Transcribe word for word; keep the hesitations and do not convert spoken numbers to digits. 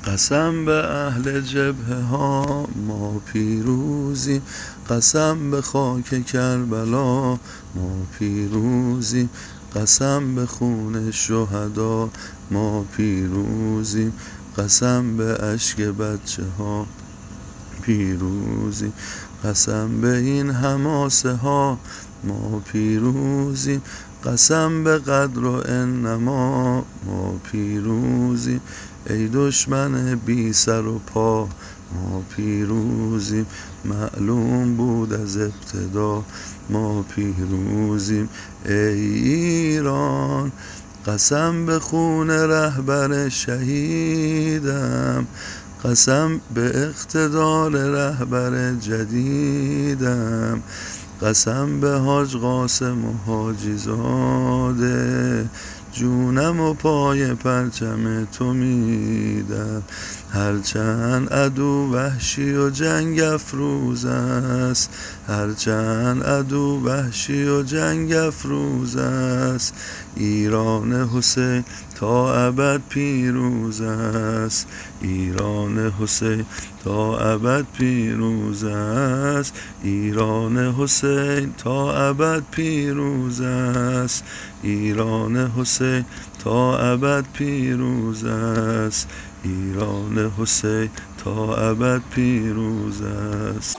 قسم به اهل جبهه ها ما پیروزیم، قسم به خاک کربلا ما پیروزیم، قسم به خون شهدا ما پیروزیم، قسم به اشک بچه ها پیروزیم، قسم به این حماسه ها ما پیروزیم، قسم به قدر و انما ما پیروزیم. ای دشمن بی سر و پا ما پیروزیم، معلوم بود از ابتدا ما پیروزیم. ای ایران قسم به خون رهبر شهیدم، قسم به اقتدار رهبر جدیدم، قسم به حاج قاسم و حاجی زاده، جونم و پای پرچم تو میدم. هرچند عدو وحشی و جنگ افروز است، هرچند عدو وحشی و جنگ افروز است، ایران حسین تا ابد پیروز است، ایران حسین تا ابد پیروز است، ایران حسین تا ابد پیروز است، ایران حسین تا ابد پیروز است، ایران حسین تا ابد پیروز است.